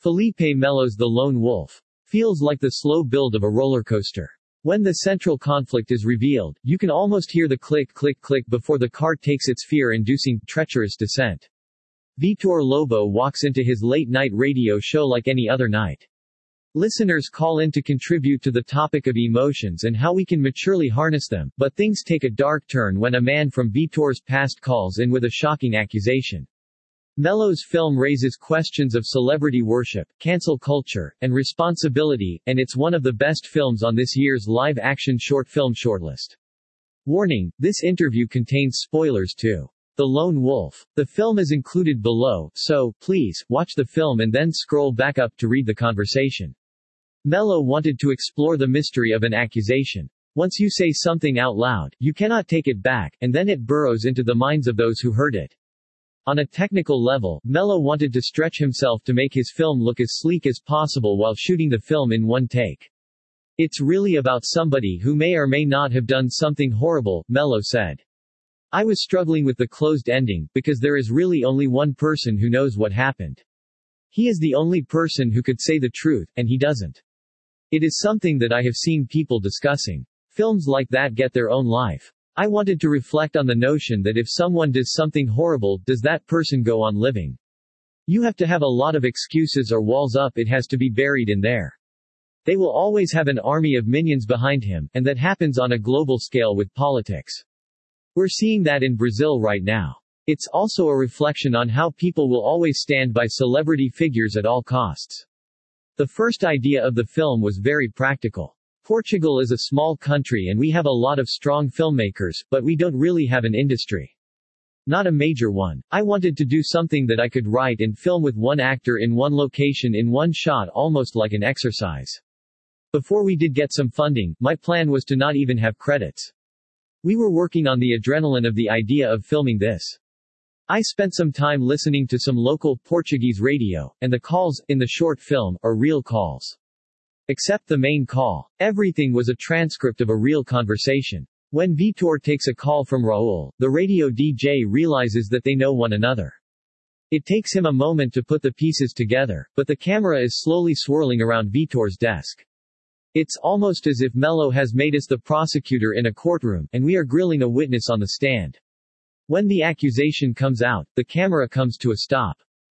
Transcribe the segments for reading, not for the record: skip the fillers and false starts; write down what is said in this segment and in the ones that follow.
Felipe Melo's The Lone Wolf feels like the slow build of a roller coaster. When the central conflict is revealed, you can almost hear the click click click before the car takes its fear-inducing, treacherous descent. Vitor Lobo walks into his late-night radio show like any other night. Listeners call in to contribute to the topic of emotions and how we can maturely harness them, but things take a dark turn when a man from Vitor's past calls in with a shocking accusation. Melo's film raises questions of celebrity worship, cancel culture, and responsibility, and it's one of the best films on this year's live-action short film shortlist. Warning, this interview contains spoilers to The Lone Wolf. The film is included below, so, please, watch the film and then scroll back up to read the conversation. Melo wanted to explore the mystery of an accusation. Once you say something out loud, you cannot take it back, and then it burrows into the minds of those who heard it. On a technical level, Melo wanted to stretch himself to make his film look as sleek as possible while shooting the film in one take. It's really about somebody who may or may not have done something horrible, Melo said. I was struggling with the closed ending, because there is really only one person who knows what happened. He is the only person who could say the truth, and he doesn't. It is something that I have seen people discussing. Films like that get their own life. I wanted to reflect on the notion that if someone does something horrible, does that person go on living? You have to have a lot of excuses or walls up, it has to be buried in there. They will always have an army of minions behind him, and that happens on a global scale with politics. We're seeing that in Brazil right now. It's also a reflection on how people will always stand by celebrity figures at all costs. The first idea of the film was very practical. Portugal is a small country and we have a lot of strong filmmakers, but we don't really have an industry. Not a major one. I wanted to do something that I could write and film with one actor in one location in one shot, almost like an exercise. Before we did get some funding, my plan was to not even have credits. We were working on the adrenaline of the idea of filming this. I spent some time listening to some local Portuguese radio, and the calls, in the short film, are real calls. Except the main call. Everything was a transcript of a real conversation. When Vitor takes a call from Raul, the radio DJ realizes that they know one another. It takes him a moment to put the pieces together, but the camera is slowly swirling around Vitor's desk. It's almost as if Melo has made us the prosecutor in a courtroom, and we are grilling a witness on the stand. When the accusation comes out, the camera comes to a stop.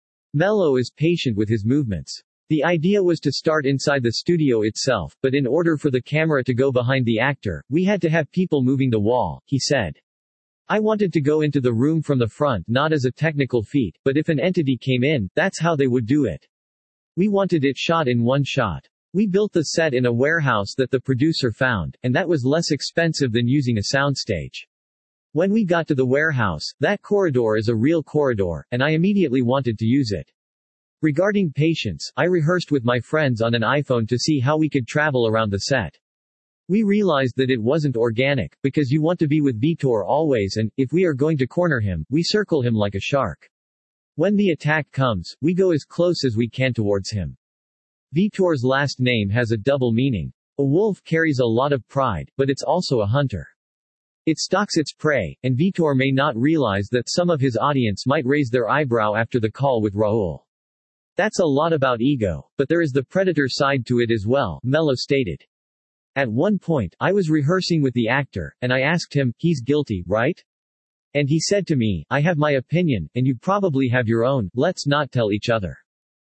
Melo is patient with his movements. The idea was to start inside the studio itself, but in order for the camera to go behind the actor, we had to have people moving the wall, he said. I wanted to go into the room from the front not as a technical feat, but if an entity came in, that's how they would do it. We wanted it shot in one shot. We built the set in a warehouse that the producer found, and that was less expensive than using a soundstage. When we got to the warehouse, that corridor is a real corridor, and I immediately wanted to use it. Regarding patience, I rehearsed with my friends on an iPhone to see how we could travel around the set. We realized that it wasn't organic, because you want to be with Vitor always and, if we are going to corner him, we circle him like a shark. When the attack comes, we go as close as we can towards him. Vitor's last name has a double meaning. A wolf carries a lot of pride, but it's also a hunter. It stalks its prey, and Vitor may not realize that some of his audience might raise their eyebrow after the call with Raul. That's a lot about ego, but there is the predator side to it as well, Melo stated. At one point, I was rehearsing with the actor, and I asked him, he's guilty, right? And he said to me, I have my opinion, and you probably have your own, let's not tell each other.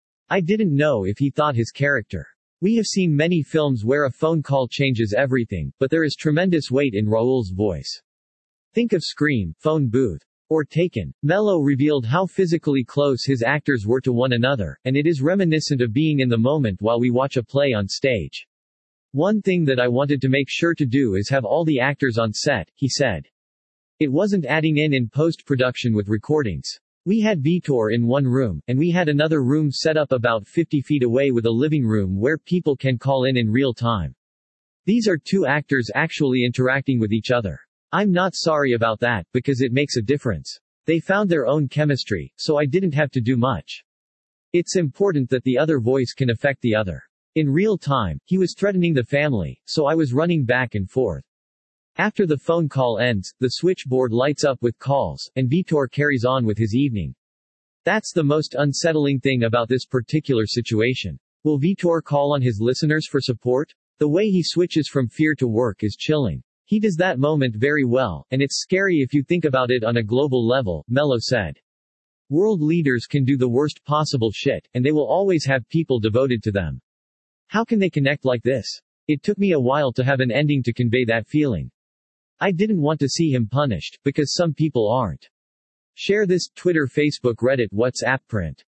I didn't know if he thought his character. We have seen many films where a phone call changes everything, but there is tremendous weight in Raul's voice. Think of Scream, Phone Booth, or Taken. Melo revealed how physically close his actors were to one another, and it is reminiscent of being in the moment while we watch a play on stage. One thing that I wanted to make sure to do is have all the actors on set, he said. It wasn't adding in post-production with recordings. We had Vitor in one room, and we had another room set up about 50 feet away with a living room where people can call in real time. These are two actors actually interacting with each other. I'm not sorry about that, because it makes a difference. They found their own chemistry, so I didn't have to do much. It's important that the other voice can affect the other. In real time, he was threatening the family, so I was running back and forth. After the phone call ends, the switchboard lights up with calls, and Vitor carries on with his evening. That's the most unsettling thing about this particular situation. Will Vitor call on his listeners for support? The way he switches from fear to work is chilling. He does that moment very well, and it's scary if you think about it on a global level, Mello said. World leaders can do the worst possible shit, and they will always have people devoted to them. How can they connect like this? It took me a while to have an ending to convey that feeling. I didn't want to see him punished, because some people aren't. Share this, Twitter, Facebook, Reddit, WhatsApp print.